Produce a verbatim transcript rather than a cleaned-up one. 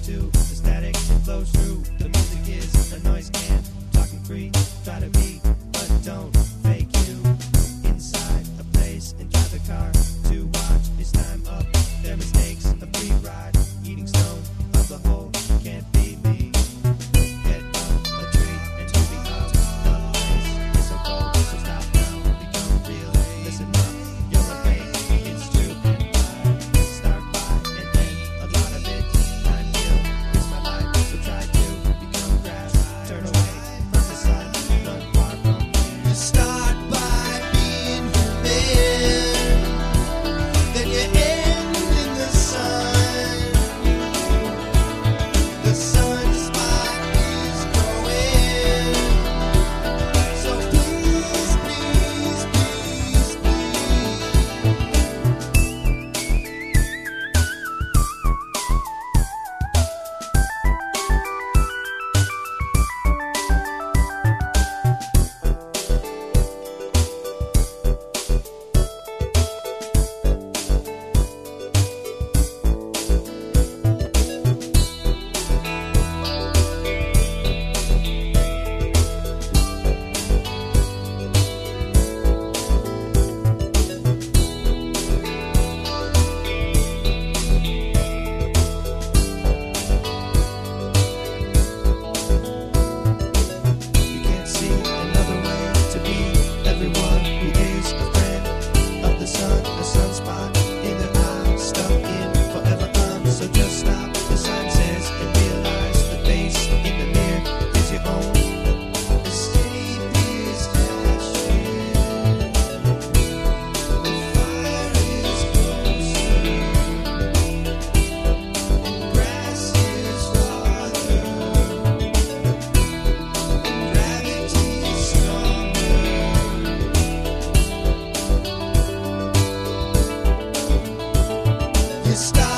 to the static flows through. The music is a noise can, talking free, try to be, but don't fake you. Inside a place and drive the car to watch his time up. Their mistakes, a free ride, eating stone of the whole can't be me. Get up a tree and to be out. The place is so cold, so stop now, become real. Listen up, you're awake, it's true. And I start by and end a lot of it. I'm ill, it's my life, so try to become grass. Turn away from the sun, run far from here. You start by being human, then you end in the sun. The sunspot is growing, so please, please, please, You can't see another way to be everyone who is a friend of the sun, a sunspot in the eye, stuck in forever on. So just stop, the sign says, and realize the face in the mirror is your own. escape is passion. The fire is closer, and grass is farther, and gravity is stronger. You start